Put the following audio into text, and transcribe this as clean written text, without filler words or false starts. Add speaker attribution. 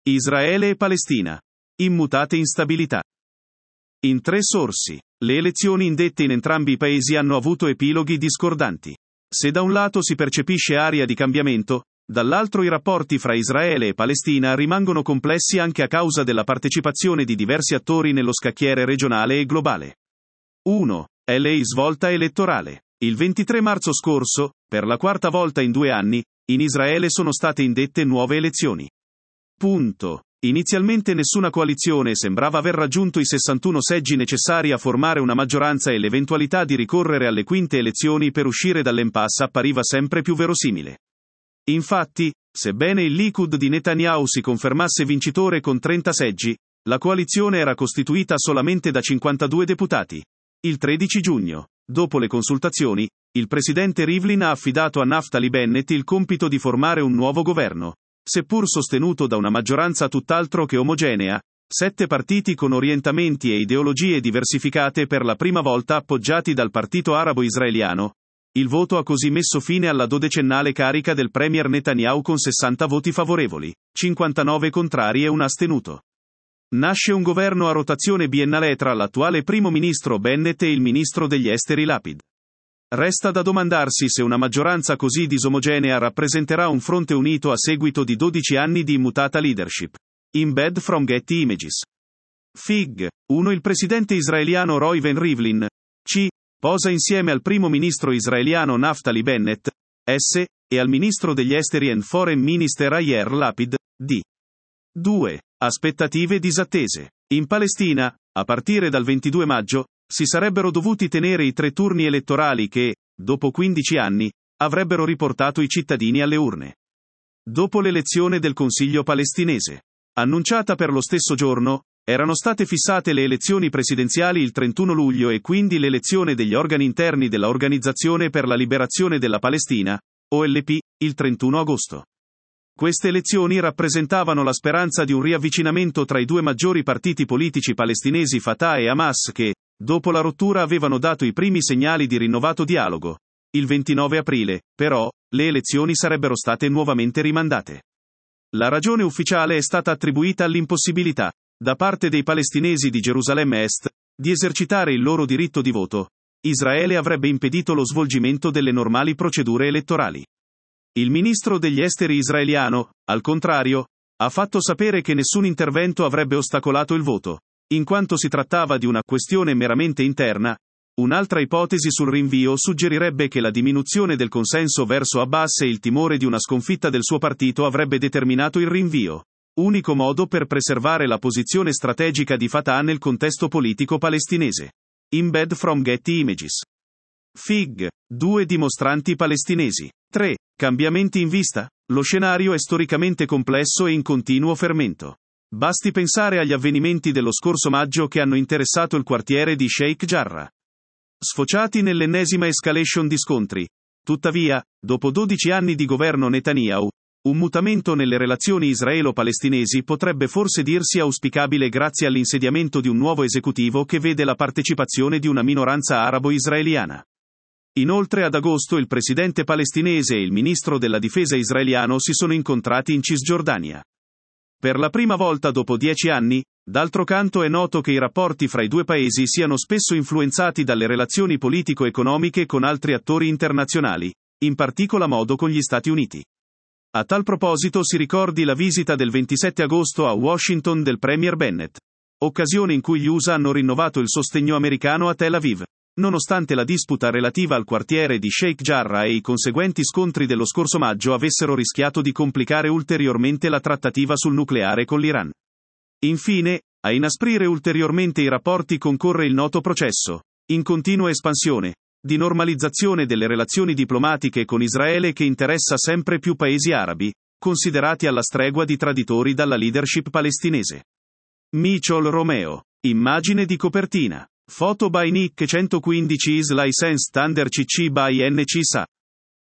Speaker 1: Israele e Palestina. Immutate instabilità. In 3 sorsi. Le elezioni indette in entrambi i paesi hanno avuto epiloghi discordanti. Se da un lato si percepisce aria di cambiamento, dall'altro i rapporti fra Israele e Palestina rimangono complessi anche a causa della partecipazione di diversi attori nello scacchiere regionale e globale. 1. LA svolta elettorale. Il 23 marzo scorso, per la 4ª volta in 2 anni, in Israele sono state indette nuove elezioni. Inizialmente nessuna coalizione sembrava aver raggiunto i 61 seggi necessari a formare una maggioranza e l'eventualità di ricorrere alle quinte elezioni per uscire dall'impasse appariva sempre più verosimile. Infatti, sebbene il Likud di Netanyahu si confermasse vincitore con 30 seggi, la coalizione era costituita solamente da 52 deputati. Il 13 giugno, dopo le consultazioni, il presidente Rivlin ha affidato a Naftali Bennett il compito di formare un nuovo governo. Seppur sostenuto da una maggioranza tutt'altro che omogenea, 7 partiti con orientamenti e ideologie diversificate per la prima volta appoggiati dal Partito Arabo Israeliano. Il voto ha così messo fine alla 12ennale carica del premier Netanyahu con 60 voti favorevoli, 59 contrari e un astenuto. Nasce un governo a rotazione biennale tra l'attuale primo ministro Bennett e il ministro degli esteri Lapid. Resta da domandarsi se una maggioranza così disomogenea rappresenterà un fronte unito a seguito di 12 anni di immutata leadership. Embed from Getty Images. Fig. 1. Il presidente israeliano Reuven Rivlin. C. Posa insieme al primo ministro israeliano Naftali Bennett. S. E al ministro degli esteri and foreign minister Yair Lapid. D. 2. Aspettative disattese. In Palestina, a partire dal 22 maggio, si sarebbero dovuti tenere i 3 turni elettorali che, dopo 15 anni, avrebbero riportato i cittadini alle urne. Dopo l'elezione del Consiglio palestinese, annunciata per lo stesso giorno, erano state fissate le elezioni presidenziali il 31 luglio e quindi l'elezione degli organi interni della Organizzazione per la Liberazione della Palestina, OLP, il 31 agosto. Queste elezioni rappresentavano la speranza di un riavvicinamento tra i 2 maggiori partiti politici palestinesi Fatah e Hamas che, dopo la rottura avevano dato i primi segnali di rinnovato dialogo. Il 29 aprile, però, le elezioni sarebbero state nuovamente rimandate. La ragione ufficiale è stata attribuita all'impossibilità, da parte dei palestinesi di Gerusalemme Est, di esercitare il loro diritto di voto. Israele avrebbe impedito lo svolgimento delle normali procedure elettorali. Il ministro degli esteri israeliano, al contrario, ha fatto sapere che nessun intervento avrebbe ostacolato il voto, in quanto si trattava di una questione meramente interna. Un'altra ipotesi sul rinvio suggerirebbe che la diminuzione del consenso verso Abbas e il timore di una sconfitta del suo partito avrebbe determinato il rinvio, unico modo per preservare la posizione strategica di Fatah nel contesto politico palestinese. Embed from Getty Images. Fig. 2 dimostranti palestinesi. 3. Cambiamenti in vista? Lo scenario è storicamente complesso e in continuo fermento. Basti pensare agli avvenimenti dello scorso maggio che hanno interessato il quartiere di Sheikh Jarrah, sfociati nell'ennesima escalation di scontri. Tuttavia, dopo 12 anni di governo Netanyahu, un mutamento nelle relazioni israelo-palestinesi potrebbe forse dirsi auspicabile grazie all'insediamento di un nuovo esecutivo che vede la partecipazione di una minoranza arabo-israeliana. Inoltre ad agosto il presidente palestinese e il ministro della difesa israeliano si sono incontrati in Cisgiordania. Per la prima volta dopo 10 anni, d'altro canto è noto che i rapporti fra i 2 paesi siano spesso influenzati dalle relazioni politico-economiche con altri attori internazionali, in particolar modo con gli Stati Uniti. A tal proposito si ricordi la visita del 27 agosto a Washington del premier Bennett, occasione in cui gli USA hanno rinnovato il sostegno americano a Tel Aviv, nonostante la disputa relativa al quartiere di Sheikh Jarrah e i conseguenti scontri dello scorso maggio avessero rischiato di complicare ulteriormente la trattativa sul nucleare con l'Iran. Infine, a inasprire ulteriormente i rapporti concorre il noto processo, in continua espansione, di normalizzazione delle relazioni diplomatiche con Israele che interessa sempre più paesi arabi, considerati alla stregua di traditori dalla leadership palestinese. Michol Romeo. Immagine di copertina. Foto by Nick 115 is licensed under CC by NC SA.